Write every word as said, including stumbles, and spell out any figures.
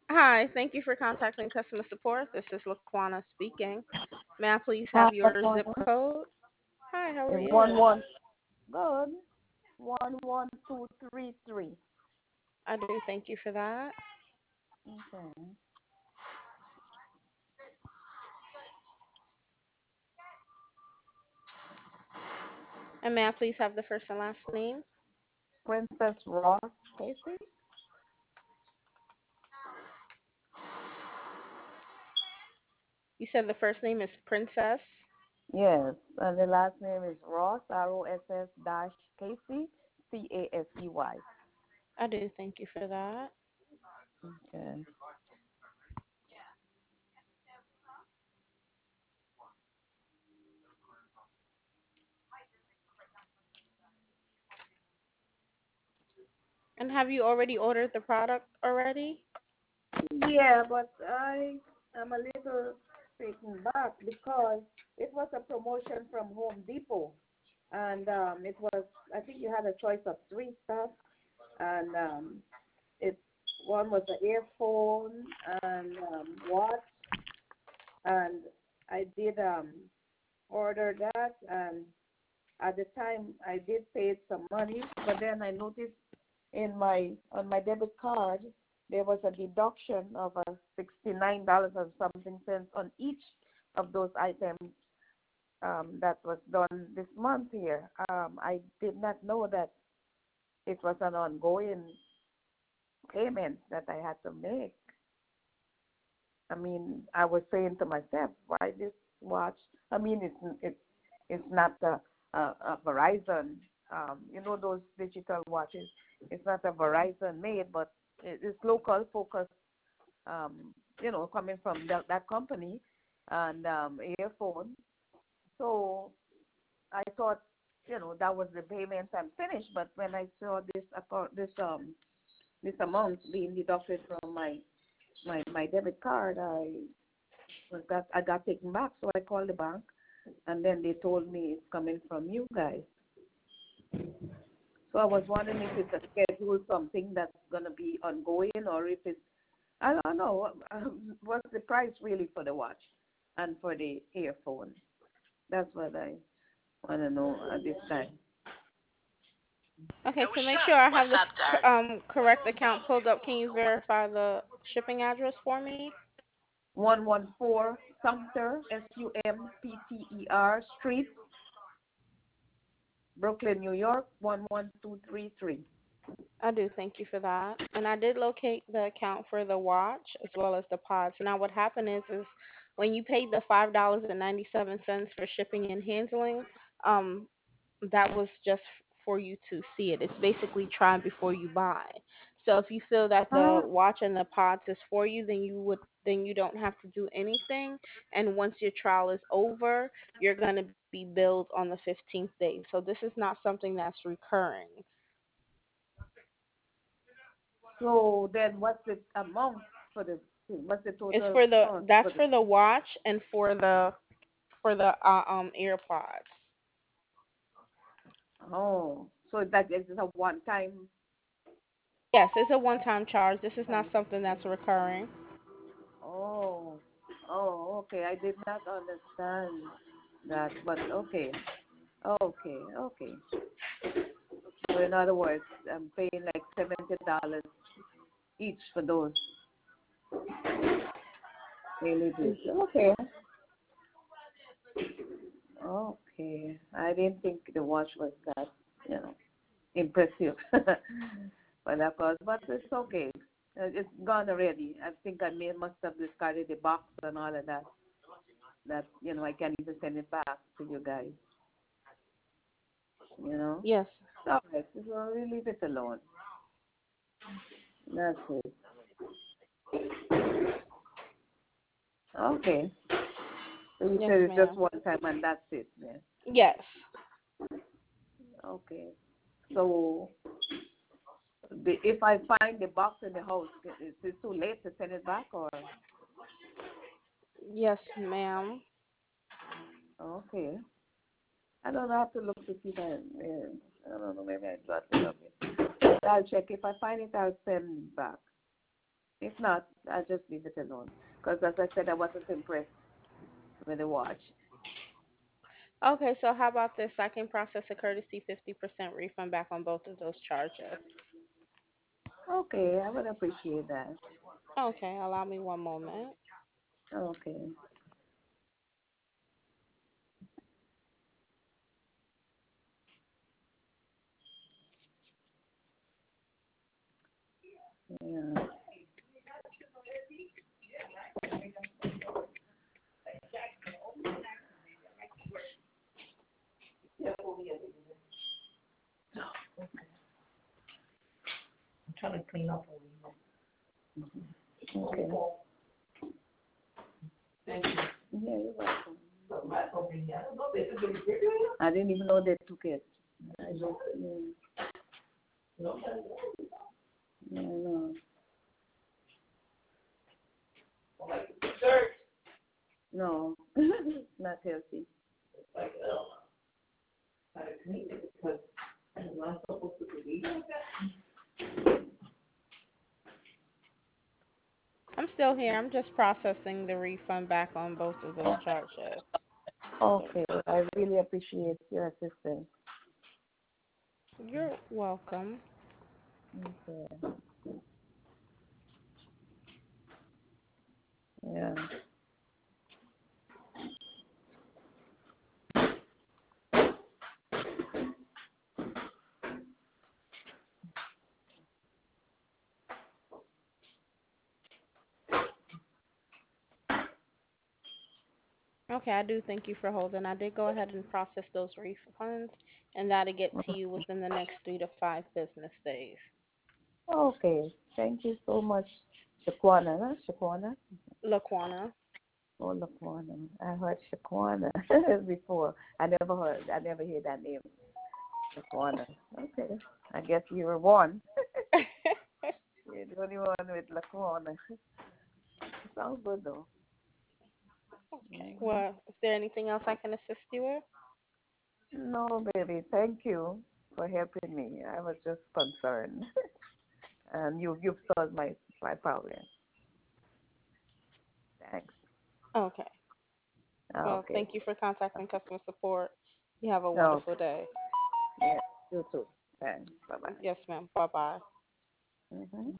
Hi, thank you for contacting customer support. This is Laquana speaking. May I please Hi, have your zip Latonya. code? Hi, how are It's you? one one. Good. One one two three three. I do thank you for that. Okay. And may I please have the first and last name? Princess Ross Casey. You said the first name is Princess. Yes, and the last name is Ross R O S S dash Casey C A S E Y. I do thank you for that. Okay. And have you already ordered the product already? Yeah, but I am a little taken back because it was a promotion from Home Depot, and um, it was I think you had a choice of three stuff, and um, it one was an earphone and um, watch, and I did um, order that, and at the time I did pay some money, but then I noticed in my on my debit card there was a deduction of a sixty nine dollars and something cents on each of those items um, that was done this month here. Um, I did not know that it was an ongoing payment that I had to make. I mean, I was saying to myself, why this watch? I mean, it's it's it's not a, a, a Verizon. Um, you know those digital watches. It's not a Verizon made, but it- it's local focused. Um, you know, coming from that, that company and um, earphone. So I thought, you know, that was the payment and finished. But when I saw this account, this um this amount being deducted from my my my debit card, I was got I got taken back. So I called the bank, and then they told me it's coming from you guys. So I was wondering if it's a schedule, something that's gonna be ongoing, or if it's I don't know. Um, what's the price really for the watch and for the earphone? That's what I want to know at this time. Okay, to make sure I have the um correct account pulled up, can you verify the shipping address for me? one one four Sumter, S U M P T E R Street, Brooklyn, New York, one one two three three. I do thank you for that. And I did locate the account for the watch as well as the pods. Now what happened is is when you paid the five dollars and ninety seven cents for shipping and handling, um, that was just for you to see it. It's basically try before you buy. So if you feel that the Huh? watch and the pods is for you, then you would then you don't have to do anything. And once your trial is over, you're gonna be billed on the fifteenth day. So this is not something that's recurring. So then what's the amount for the what's the It's total for the cost that's for the for the watch and for the for the uh, um AirPods. oh so that is a one time Yes, it's a one-time charge. This is not time. something that's recurring. Oh, oh, okay. I did not understand that, but okay, okay, okay. So in other words, I'm paying like seventy dollars each for those daily bills. Okay, okay. I didn't think the watch was that, you know, impressive. But of course, but it's okay. Uh, It's gone already. I think I may must have discarded the box and all of that. That you know, I can't even send it back to you guys. You know. Yes. All right, so we leave it alone. That's it. Okay. So you Yes, said it's just ma'am. one time and that's it, man. Yes. Okay. So the, if I find the box in the house, is it too late to send it back or? Yes, ma'am. Okay. I don't know. I have to look to see that. Uh, I don't know. Maybe I got it. Okay. I'll check. If I find it, I'll send it back. If not, I'll just leave it alone. Because as I said, I wasn't impressed with the watch. Okay, so how about this? I can process a courtesy fifty percent refund back on both of those charges. Okay, I would appreciate that. Okay, allow me one moment. Okay. Yeah. I'm trying to clean up over here. Okay. Thank you. Yeah, you're welcome. I didn't even know they took it. I just, yeah. Yeah, I know. No, not healthy. I'm still here. I'm just processing the refund back on both of those charges. Okay, I really appreciate your assistance. You're welcome. Okay. Yeah. Okay, I do thank you for holding. I did go ahead and process those refunds, and that'll get to you within the next three to five business days. Okay, thank you so much, Shaquana. Huh? Shaquana? Laquana. Oh, Laquana. I heard Shaquana before. I never heard. I never heard that name. Shaquana. Okay. I guess you were one. You're the only one with Laquana. Sounds good though. Okay. Mm-hmm. Well, is there anything else I can assist you with? No, baby. Thank you for helping me. I was just concerned, and you you've solved my my problem. Thanks. Okay. Well, Okay. thank you for contacting customer support. You have a No. wonderful day. Yeah. You too. Thanks. Bye bye. Yes, ma'am. Bye bye. Mm-hmm.